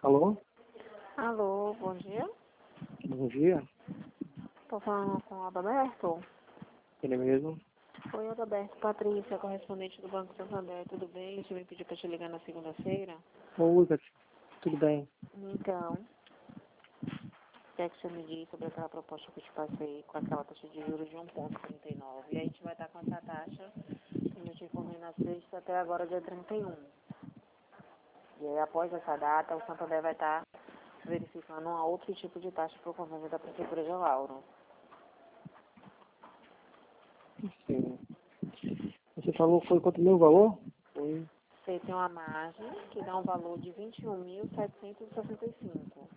Alô? Alô, bom dia. Bom dia. Estou falando com o Adalberto. Ele mesmo? Oi, Adalberto. Patrícia, correspondente do Banco Santander. Tudo bem? Você me pediu para te ligar na segunda-feira. Oi, Beth. Tudo bem? Então, quer que você me diga sobre aquela proposta que eu te passei com aquela taxa de juros de 1,39. E a gente vai estar com essa taxa, como eu te informei na sexta, até agora, dia 31. E aí, após essa data, o Santander vai estar verificando um outro tipo de taxa para o convênio da Prefeitura de Lauro. Sim. Você falou foi quanto meu valor? Foi. Você tem uma margem que dá um valor de 21.765.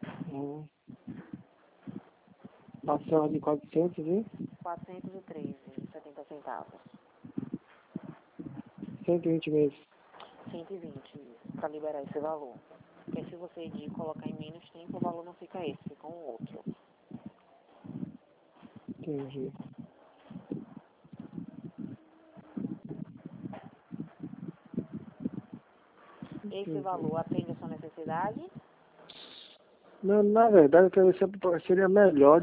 Parcela de 400 e 413,70 centavos. 120 meses. 120 para liberar esse valor. Porque se você de colocar em menos tempo, o valor não fica esse, fica um outro. Entendi. Esse valor atende a sua necessidade? Não, na verdade, eu quero saber, seria melhor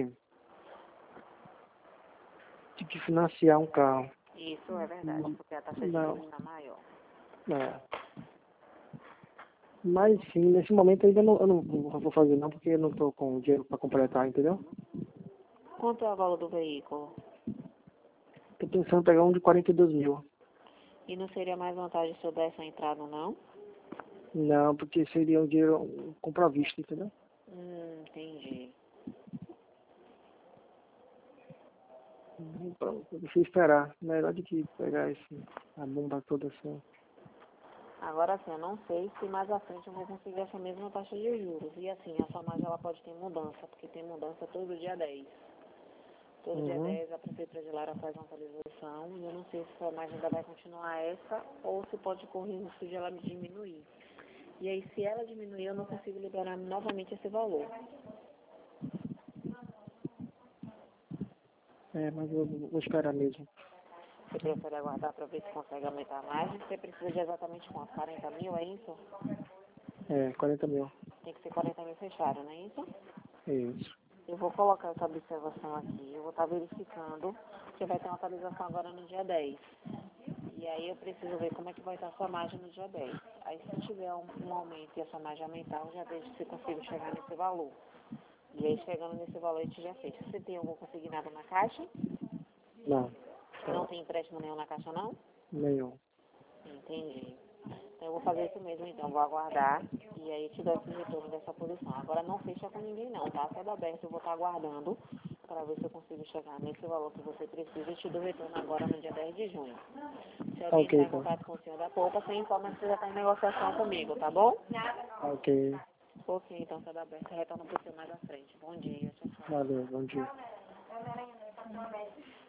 de que financiar um carro. Isso é verdade, porque a taxa de Não. juros está maior. É. Mas sim, nesse momento ainda não, eu não vou fazer não, porque eu não estou com dinheiro para completar, entendeu? Quanto é o valor do veículo? Estou pensando em pegar um de 42 mil. E não seria mais vantagem se eu der essa entrada, não? Não, porque seria um dinheiro comprar vista, entendeu? Entendi. Pronto, deixa eu esperar. Melhor do que pegar a bomba toda assim. Agora sim, eu não sei se mais à frente eu vou conseguir essa mesma taxa de juros. E assim, a sua margem ela pode ter mudança, porque tem mudança todo dia 10. Todo dia 10 a Prefeitura de Lara faz uma atualização e eu não sei se sua margem ainda vai continuar essa ou se pode correr o risco de ela diminuir. E aí, se ela diminuir, eu não consigo liberar novamente esse valor. Mas eu vou esperar mesmo. Você prefere aguardar para ver se consegue aumentar a margem? Você precisa de exatamente quanto? 40 mil, é isso? 40 mil. Tem que ser 40 mil fechado, não é isso? É isso. Eu vou colocar essa observação aqui, eu vou estar verificando, porque vai ter uma atualização agora no dia 10. E aí eu preciso ver como é que vai estar a sua margem no dia 10. Aí se tiver um aumento e a sua margem aumentar, eu já vejo se consigo chegar nesse valor. E aí chegando nesse valor a gente já fecha. Você tem algum consignado na caixa? Não. Não tem empréstimo nenhum na caixa não? Nenhum. Entendi. Então eu vou fazer isso mesmo então, vou aguardar e aí te dou esse retorno dessa posição. Agora não fecha com ninguém não, tá? Tudo aberto, eu vou estar aguardando para ver se eu consigo chegar nesse valor que você precisa e te dou retorno agora no dia 10 de junho. Se alguém Ok, entrar em então. contato com o senhor da Poupa, você informa que você já está em negociação comigo, tá bom? Ok. Ok, então tudo aberto, retorno para o senhor mais à frente. Bom dia, tchau, tchau. Valeu, bom dia.